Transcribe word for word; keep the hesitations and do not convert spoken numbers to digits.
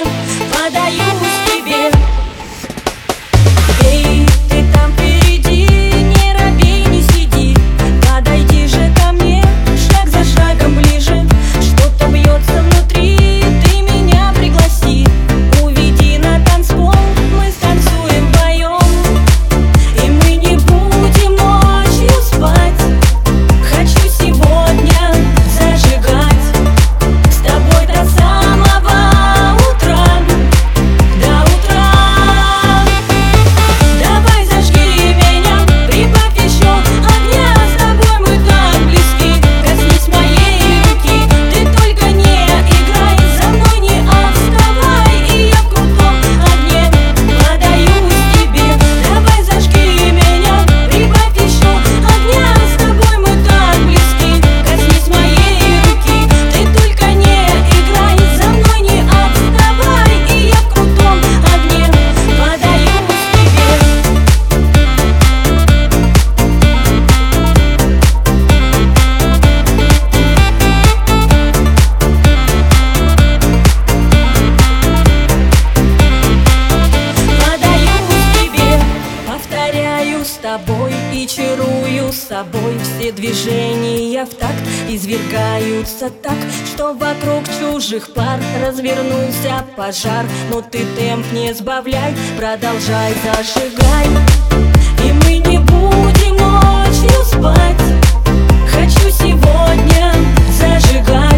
подаюсь тебе. Эй, ты там впереди, не робей, не сиди, подойди же ко мне, шаг за шагом ближе. Что-то бьется внутри, ты меня пригласи, уведи на танцпол, мы станцуем вдвоем. И мы не будем ночью спать, хочу сегодня зажигать с тобой до самого утра, до утра. Давай зажги меня, прибавь еще огня, с тобой мы так близки, коснись моей руки. Ты только не играй, за мной не отставай, и я в крутом огне подаюсь тебе. Давай зажги меня, прибавь еще огня, с тобой мы так близки, коснись моей руки. Ты только не играй, за мной не отставай, и я в крутом огне подаюсь тебе. Подаюсь тебе, повторяю с тобой и чарую с собой. Все движения в такт извергаются так, что вокруг чужих пар развернулся пожар. Но ты темп не сбавляй, продолжай, зажигай. И мы не будем ночью спать, хочу сегодня зажигать.